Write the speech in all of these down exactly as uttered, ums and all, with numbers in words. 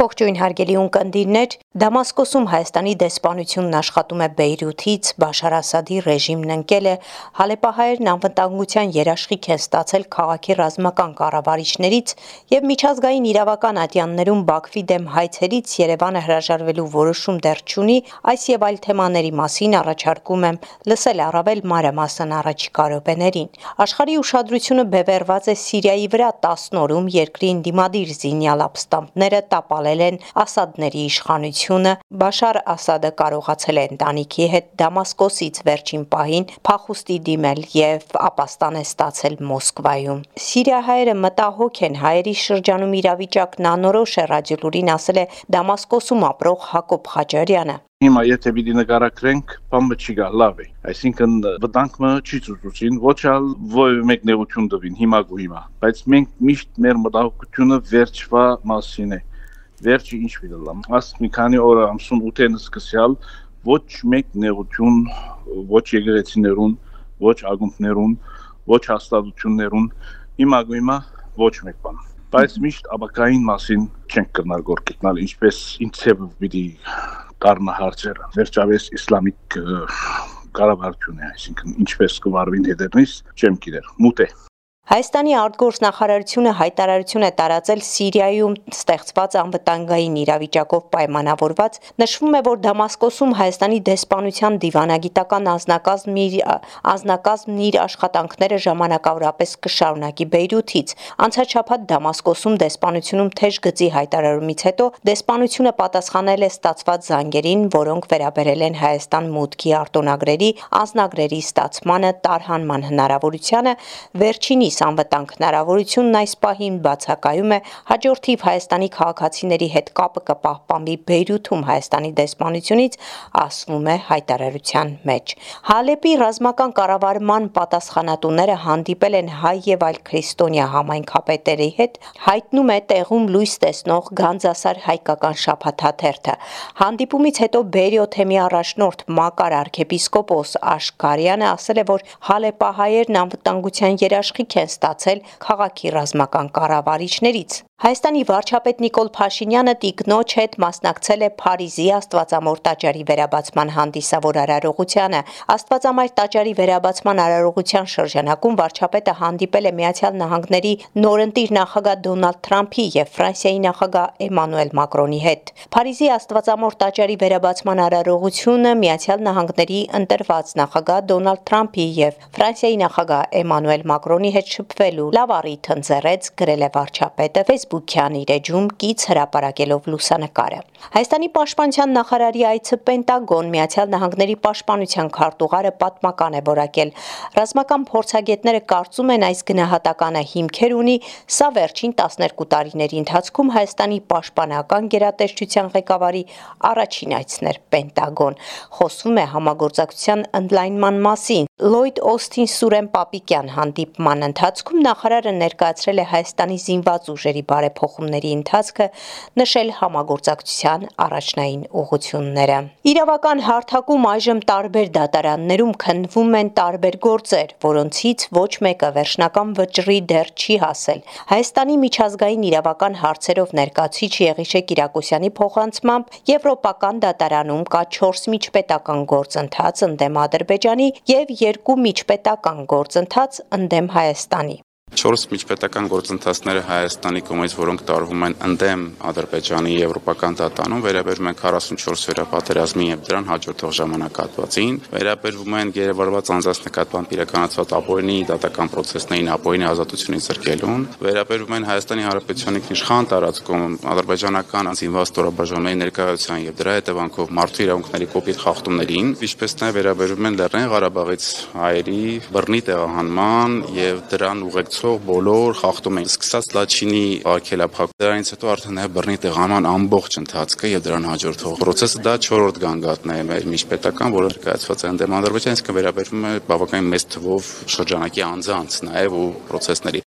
Ողջույն հարգելի ունկնդիրներ, Դամասկոսում Հայաստանի դեսպանությունն աշխատում է Բեյրութից, Բաշար Ասադի ռեժիմն ընկել է, հալեպահայերն անվտանգության երաշխիք են ստացել քաղաքի ռազմական կառավարիչներից եւ միջազգային իրավական ատյաններում Բաքվի դեմ հայցերից Երևանը հրաժարվելու որոշում դեռ չունի, այս եւ այլ թեմաների մասին առաջարկում եմ լսել առավել մանրամասն առաջիկա րոպեներին։ Աշխարհի ուշադրությունը բևեռված է Սիրիայի վրա տասն օրում երկրի ընդդիմադիր զինյալ ապստամբները տապալել են Ասադների իշխանությունը, Բաշար Ասադը կարողացել է ընտանիքի հետ Դամասկոսից վերջին պահին փախուստի դիմել եւ ապաստան է ստացել Մոսկվայում։ Սիրիահայերը մտահոգ են, հայերի շրջանում իրավիճակն անորոշ է, ռադիոլուրին ասել է Դամասկոսում ապրող Հակոբ Խաչարյանը։ Հիմա եթե պիտի նկարագրենք, բամը չի գա լավ է, այսինքն վտանգը չի ծուծուցին, ոչ ալ ոյ մեկ նեղություն դվին հիմա գու հիմա, բայց մենք միշտ մեր մտահոգությունը վերջվա մասին է, վերջի ինչ վիդելամ, աս մի քանի օր ամսուն ութեն սկսյալ ոչ մեկ նեղություն, ոչ եկեղեցիներուն, ոչ ակումբներուն, ոչ հաստատություններուն, հիմա գու հիմա ոչ մեկ բան, բայց միշտ ապակային մասին չենք կրնալ գործիքնալ, ինչպես ինչ ծևը պիտի Կարնա հարցերը, վերջավես իսլամիկ կառավարություն է, այսինքն ինչպես կվարվին հետերնից, չեմ գիտեր, մութ է։ Հայաստանի արտգործնախարարությունը հայտարարություն է տարածել Սիրիայում ստեղծված անվտանգային իրավիճակով պայմանավորված, նշվում է, որ Դամասկոսում Հայաստանի դեսպանության դիվանագիտական անձնակազմն իր անձնակազմն իր աշխատանքները ժամանակավորապես կշարունակի Բեյրութից։ Անցաչափած Դամասկոսում դեսպանությունում թեժ գծի հայտարարումից հետո դեսպանությունը պատասխանել է ստացված զանգերին, որոնք վերաբերել են Հայաստան մուտքի արտոնագրերի, անձնագրերի ստացմանը, տարհանման հնարավորությանը, վերջինի անվտանգ հնարավորությունն այս պահին բացակայում է, հաջորդիվ Հայաստանի քաղաքացիների հետ կապը կպահպանվի Բեյրութում Հայաստանի դեսպանությունից, ասվում է հայտարարության մեջ։ Հալեպի ռազմական կառավարման պատասխանատուները հանդիպել են հայ եւ այլ քրիստոնյա համայնքապետերի հետ, հայտնում է տեղում լույս տեսնող Գանձասար հայկական շաբաթաթերթը։ Հանդիպումից հետո Բերիոթեմի առաջնորդ Մակար arczepiskopos Աշկարյանը ասել է, որ հալեպահայերն անվտանգության երաշխիք են ստացել քաղաքի ռազմական կառավարիչներից։ Հայաստանի վարչապետ Նիկոլ Փաշինյանը տիկնոջ հետ մասնակցել է Փարիզի Աստվածամոր տաճարի վերաբացման հանդիսավոր արարողությանը։ Աստվածամայր տաճարի վերաբացման արարողության շրջանակում վարչապետը հանդիպել է Միացյալ Նահանգների նորընտիր նախագահ Դոնալդ Թրամփի եւ Ֆրանսիայի նախագահ Էմանուել Մակրոնի հետ։ Փարիզի Աստվածամոր տաճարի վերաբացման արարողությունը Միացյալ Նահանգների ընտրված նախագահ Դոնալդ Թրամփի եւ Ֆրանսիայի նախագահ Էմանուել Մակրոնի հետ շփվելու լավ առիթ ընձեռեց, գրել է վարչապետը Facebook-յան իր էջում կից հրապարակելով լուսանկարը։ Հայաստանի պաշտպանության նախարարի այցը Պենտագոն Միացյալ Նահանգների պաշտպանության քարտուղարը պատմական է որակել։ Ռազմական փորձագետները կարծում են այս գնահատականը հիմքեր ունի, սա վերջին տասներկու տարիների ընթացքում Հայաստանի պաշտպանական գերատեսչության ղեկավարի առաջին այցն էր Պենտագոն։ Խոսվում է համագործակցության ընդլայնման մասին։ Լոյդ Օսթին Սուրեն Պապիկյան հանդիպման ընթացքում նախարարը ներկայացրել է Հայաստանի զինված ուժերի բարեփոխումների ընթացքը, նշել համագործակցության առաջնային ուղղությունները։ Իրավական հարթակում այժմ տարբեր դատարաններում քննվում են տարբեր գործեր, որոնցից ոչ մեկը վերջնական վճռի դեռ չի հասել։ Հայաստանի միջազգային իրավական հարցերով ներկայացուցիչ Եղիշե Կիրակոսյանի փոխանցմամբ Եվրոպական դատարանում կա չորս միջպետական գործընթաց ընդդեմ Ադրբեջանի եւ երկու միջպետական գործընթաց ընդդեմ Հայաստանի։ Չորս միջպետական գործընթացները Հայաստանի կողմից, որոնք տարվում են ընդդեմ Ադրբեջանի եվրոպական դատարանում, վերաբերում են քառասունչորս վերապատերազմի եւ դրան հաջորդող ժամանակահատվածին, վերաբերում են գերեվարված անձանց նկատմամբ իրականացված ապօրինի դատական process-ներին ապօրինի ազատությունից զրկելուն, վերաբերում են Հայաստանի Հանրապետության իշխան տարածքում ադրբեջանական զինված ստորաբաժանումների ներկայության եւ դրա հետևանքով մարդու իրավունքների կոպիտ խախտումներին, ինչպես նաեւ վերաբերում են Լեռնային Ղարաբաղից հայերի բռնի տեղահանման եւ դրան ուղեկցող բոլոր խախտում են սկսած Լաչինի արգելափակ դրանից հետո արդեն նաև բռնի տեղահանման ամբողջ ընթացքը եւ դրան հաջորդող process-ը դա չորրորդ գանգատն է մեր միջպետական, որը ներկայացված է ընդդեմ Ադրբեջանից, կվերաբերվում է բավականին մեծ թվով շրջանակի անձանց նաև ու process-ների։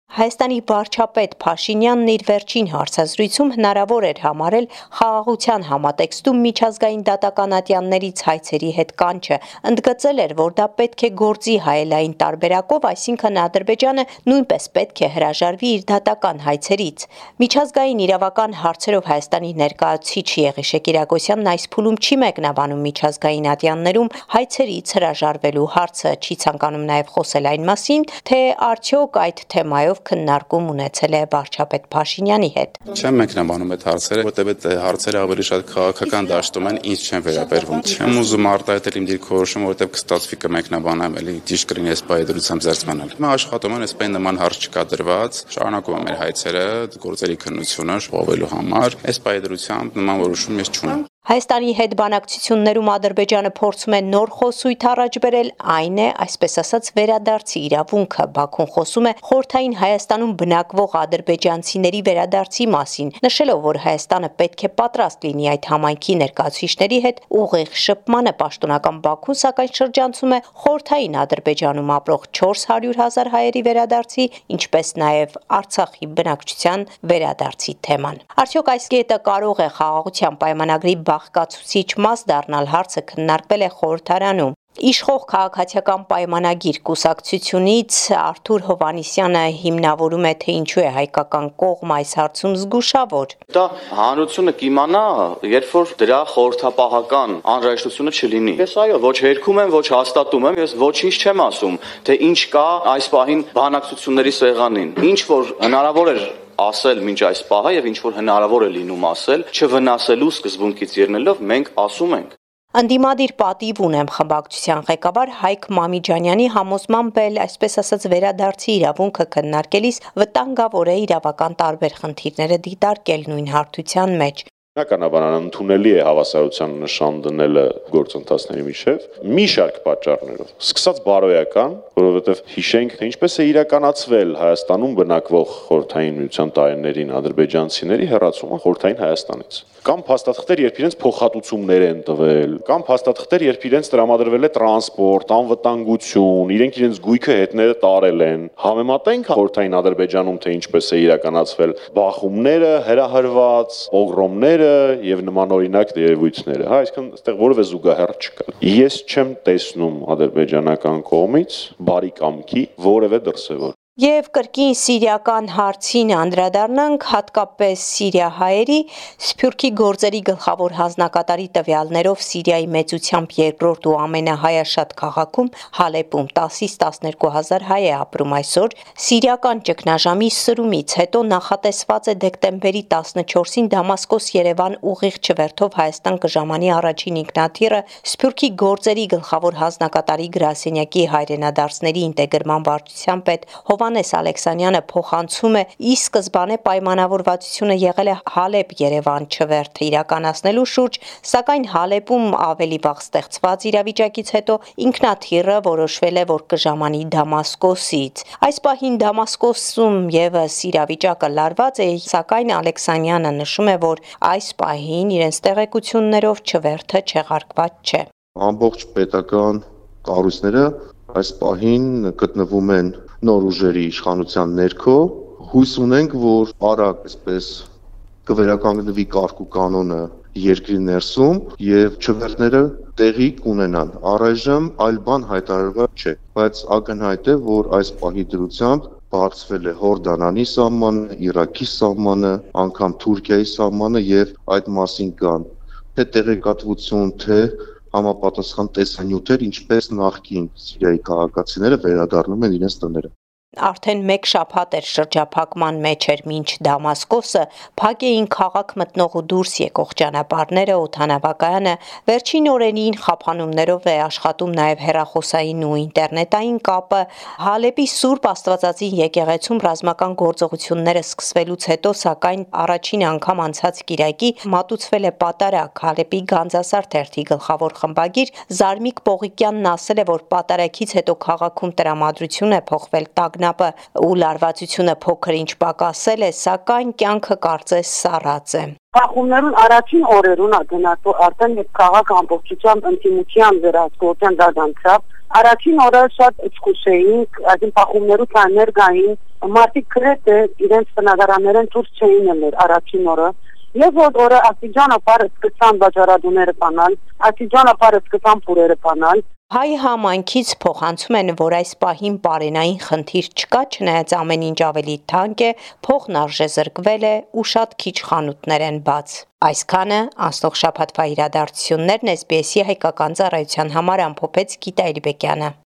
Հայաստանի վարչապետ Փաշինյանն իր վերջին հարցազրույցում հնարավոր էր համարել խաղաղության համատեքստում միջազգային դատական ատյաններից հայցերի հետ կանչը, ընդգծել էր, որ դա պետք է գործի հայելային տարբերակով, այսինքն Ադրբեջանը նույնպես պետք է հրաժարվի իր դատական հայցերից։ Միջազգային իրավական հարցերով Հայաստանի ներկայացուցիչ Եղիշե Կիրակոսյանն այս փուլում չի մեկնաբանում միջազգային ատյաններում հայցերից հրաժարվելու հարցը, չի ցանկանում նաև խոսել այն մասին, թե արդյոք այդ թեմայով քննարկում ունեցել է վարչապետ Փաշինյանի հետ։ Չեմ մեկնաբանում այդ հարցերը, որտեղ այդ հարցերը ավելի շատ քաղաքական դաշտում են, ինձ չեն վերաբերվում։ Չեմ ուզում արտահայտել իմ դիրքորոշումը, որտեղ կստացվի կմեկնաբանեմ, էլի ճիշտ կլինի այս պայմանությամբ զերծմանալ։ Հիմա աշխատում են այսպես նման հարց չկա դրված, շարունակում եմ մեր հայցերը, գործերի քննությունը շփովելու համար։ Այս պայմանությամբ նման որոշում ես չունեմ։ Հայաստանի հետ բանակցություններում Ադրբեջանը փորձում է նոր խոսույթ առաջ բերել, այն է, այսպես ասած, վերադարձի իրավունքը։ Բաքուն խոսում է խորհրդային Հայաստանում բնակվող ադրբեջանցիների վերադարձի մասին, նշելով, որ Հայաստանը պետք է պատրաստ լինի այդ համայնքի ներկայացուցիչների հետ ուղիղ շփմանը։ Պաշտոնական Բաքուն սակայն շրջանցում է խորհրդային Ադրբեջանում ապրող չորս հարյուր հազար հայերի վերադարձի, ինչպես նաև Արցախի բնակչության վերադարձի թեման։ Արդյոք այս կետը կարող է խաղաղության պայմանագրի բաղկացուցիչ մաս դառնալ, հարցը քննարկվել է խորհրդարանում։ Իշխող քաղաքացիական պայմանագիր կուսակցությունից Արթուր Հովհաննիսյանը հիմնավորում է, թե ինչու է հայկական կողմը այս հարցում զգուշավոր։ Դա հանրությունը կիմանա, երբ որ դրա խորհրդապահական անհրաժեշտությունը չլինի։ Ես այո, ոչ հերքում եմ, ոչ հաստատում եմ, ես ոչինչ չեմ ասում, թե ինչ կա այս պահին բանակցությունների սեղանին։ Ինչ որ հնարավոր էր ասել մինչ այս պահը եւ ինչ որ հնարավոր է լինում ասել, չվնասելու սկզբունքից ելնելով մենք ասում ենք։ Անդիմադիր պատիվ ունեմ խմբակցության ղեկավար Հայկ Մամիջանյանի համոզմամբ էլ, այսպես ասած, վերադարձի իրավունքը քննարկելիս վտանգավոր է իրավական տարբեր խնդիրները դիտարկել նույն հարթության մեջ։ Բնականաբար ընդունելի է հավասարության նշան դնելը գործընթացների միջև մի շարք պատճառներով, սկսած բարոյական, որովհետև հիշենք, թե ինչպես է իրականացվել Հայաստանում բնակվող խորհրդային միության տարիներին ադրբեջանցիների հեռացումը խորհրդային Հայաստանից։ Կամ փաստաթղթեր, երբ իրենց փոխհատուցումներ են տվել, կամ փաստաթղթեր, երբ իրենց տրամադրվել է տրանսպորտ, անվտանգություն, իրենք իրենց գույքը հետները տարել են։ Համեմատենք խորհրդային Ադրբեջանում, թե ինչպես է իրականացվել բախումները, հրահրված, պոգրոմները եւ նմանօրինակ երևույթները, հա, այսինքն այստեղ որևէ զուգահեռ չկա։ Ես չեմ տեսնում ադրբեջանական կողմից բարի կամքի որևէ դրսևոր։ Եվ կրկին սիրիական հարցին անդրադառնանք, հատկապես սիրիահայերի, Սփյուռքի գործերի գլխավոր հանձնակատարի տվյալներով Սիրիայի մեծությամբ երկրորդ ու ամենահայաշատ քաղաքում Հալեպում տասից տասներկու հազար հայ է ապրում այսօր։ Սիրիական ճգնաժամի սրումից հետո նախատեսված է դեկտեմբերի տասնչորսին Դամասկոս-Երևան ուղիղ չվերթով Հայաստան կժամանի առաջին ինքնաթիռը Սփյուռքի գործերի գլխավոր հանձնակատարի գրասենյակի հայրենադարձների ինտեգրման վարչության պետ Հովհաննես Ալեքսանյանը փոխանցում է, ի սկզբանե պայմանավորվածությունը եղել է Հալեպ-Երևան չվերթը իրականացնելու շուրջ, սակայն Հալեպում ավելի վաղ ստեղծված իրավիճակից հետո ինքնաթիռը որոշվել է, որ կժամանի Դամասկոսից։ Այս պահին Դամասկոսում ևս իրավիճակը լարված է, սակայն Ալեքսանյանը նշում է, որ այս պահին իրենց տեղեկություններով չվերթը չեղարկված չէ։ Ամբողջ պետական կառույցները այս պահին գտնվում են նոր ուժերի իշխանության ներքո, հույս ունենք, որ արագ այսպես կվերականգնվի կարգ ու կանոնը երկրի ներսում եւ չվերթները տեղի կունենան։ Առայժմ այլ բան հայտարարված չէ, բայց ակնհայտ է, որ այս պահի դրությամբ բարձվել է Հորդանանի սահմանը, Իրաքի սահմանը, անգամ Թուրքիայի սահմանը եւ այդ մասին կան թե տեղեկատվություն, թե համապատասխան տեսանյութեր, ինչպես նախկին Սիրիայի քաղաքացիները վերադառնում են իրենց տները։ Արդեն մեկ շաբաթ էր շրջափակման մեջ էր մինչ Դամասկոսը, փակ էին քաղաք մտնող ու դուրս եկող ճանապարհները, օդանավակայանը, վերջին օրերին խափանումներով է աշխատում նաև հեռախոսային ու ինտերնետային կապը։ Հալեպի Սուրբ Աստվածածին եկեղեցում ռազմական գործողությունները սկսվելուց հետո, սակայն առաջին անգամ անցած կիրակի մատուցվել է պատարակ։ Հալեպի Գանձասար թերթի գլխավոր խմբագիր Զարմիկ Պողիկյանն ասել է, որ պատարակից հետո քաղաքում տրամադրություն է փոխվել տագնապ ու լարվածությունը փոքր ինչ պակասել է, սակայն կյանքը կարծես սառած է։ Բախումներուն առաջին օրերուն ագնացու արդեն եւ քաղաք ամբողջությամբ ընդդիմության վերահսկողության դադանցավ, Առաջին օրը շատ զգուշ էինք, այսին պախումներու տաներ գային, մարդիկ գրեթե իրենց բնակարաններեն դուրս չէին ելներ առաջին օրը։ Եվ որ օրը աստիճանաբար սկսան բաժարադուները պանալ, աստիճանաբար սկսան փուրերը պանալ։ Հայ համայնքից փոխանցում են, որ այս պահին բարենային խնդիր չկա, չնայած ամեն ինչ ավելի թանկ է, փողն արժե զրկվել է ու շատ քիչ խանութներ են բաց։ Այսքանը անցնող շաբաթվա իրադարձություններն էս բի էսի հայկական ծառայության համար ամփոփեց Գիտա Էլիբեկյանը։